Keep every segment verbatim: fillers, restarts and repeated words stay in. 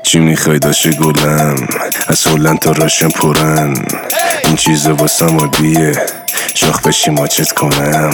چی میخوای داشته گلم؟ از هلند تا راشن پرن، این چیزا واسم عادیه، شاخ بشی ماچت کنم.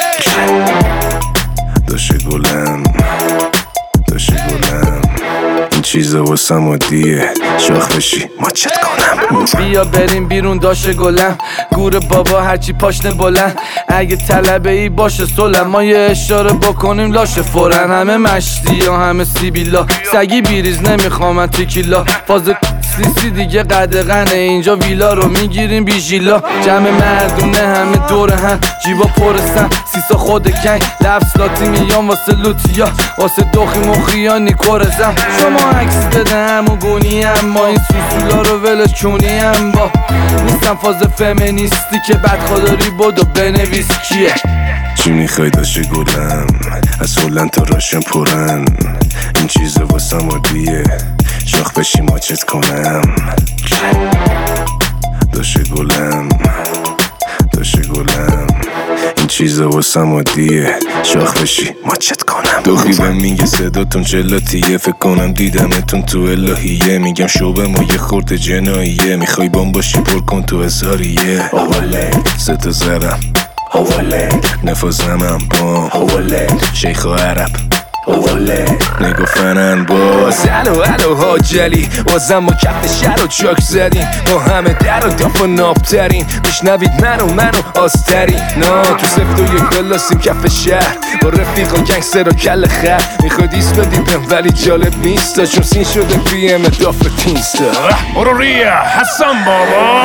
داشته گلم داشته گلم این چیزا واسم عادیه، شاخ بشی ماچت کنم. بیا بریم بیرون داشته گلم، گور بابا هرچی پاشنه بلند، اگه طلبه ای باشه سلم، ما یه اشاره بکنیم لاشه فورن. همه مشتی یا همه سیبیلا، سگی بیریز نمیخوام من تکیلا، فاز سیسی دیگه قدغنه، اینجا ویلا رو میگیریم بیژیلا. جمع مردونه همه دور هم، جیبا پرستن سیسا خود کنگ، لفظ لاتی میان واسه لوتیا، واسه دوخی مخیا نیکورزم. شما عکس بده همون گونی هم، ما این سوسولا رو ولش چونی هم، با نیستم فاز فمینیستی که بدخواداری بودو بنویس کیه. چی میخوای داشته گلم؟ از هلند تا راشن پرن، این چیزا واسم عادیه، شاخ بشی ماچت کنم. داشته گلم داشته گلم این چیزا واسم عادیه، شاخ بشی ماچت کنم. دوخی بهم میگه صداتون جلاتیه، فکر کنم دیدمتون تو الهیه، میگم شوبه ما یه خورده جناییه، میخوای بام باشی پر کن تو ازاریه. اوالد ستا زرم، اوالد نفازمم بام، اوالد شیخ و عرب، اوالد نگو فنن باز. الو الو حاجلی بازم ما کف شهر و چاک زدیم، با همه در و داف و نابترین، میشنوید منو منو آستری نا تو سفت و یک بلاسیم کف شهر، با رفیق و گنگستر و کل خر. میخواد ایست بدیدم ولی جالب نیستا، چون سین شده پی ام داف تینستا. برو ریا حسن بابا.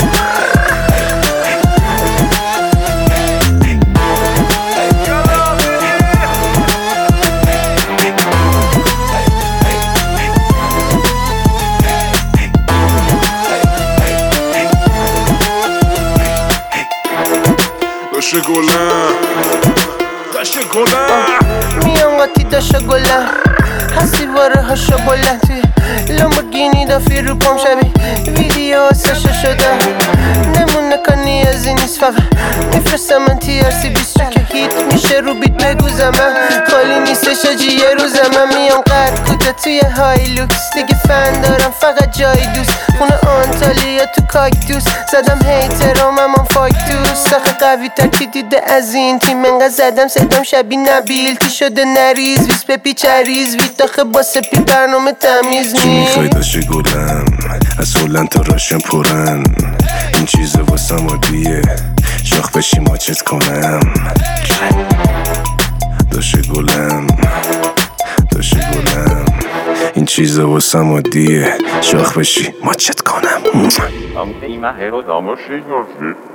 داشته گلم داشته گلم میان قاطی داشته گلم، هستی باره هاشا بلند، توی لامبورگینی دافی رو پام شبی ویدیو سشا شده، نمونه کنی از این نیست فقط میفرستم من تی آر سی بیست که هیت میشه رو بیت بگو زمن، خالی نیستش آجی یه روز من میام قد کوته توی های لوکس، دیگه فن دارم فقط جای دوست، خونه آنتالیا تو کاکتوس، زدم هیترام هم فاکتوس، سخه قوی تر که دیده از این تیم، انقدر زدم صدام شبی نبیل تی شده نریز، ویس پپی چریز ویت داخه با سپی برنامه تمیز. چی میخوای داشته گلم؟ از هلند تا راشن پرن، این چیزا واسم عادیه، شاخ بشی ماچت کنم. داشته گلم داشته گلم این چیزا واسم عادیه، شاخ بشی ماچت کنم. Am Thema Hero Sommerschicht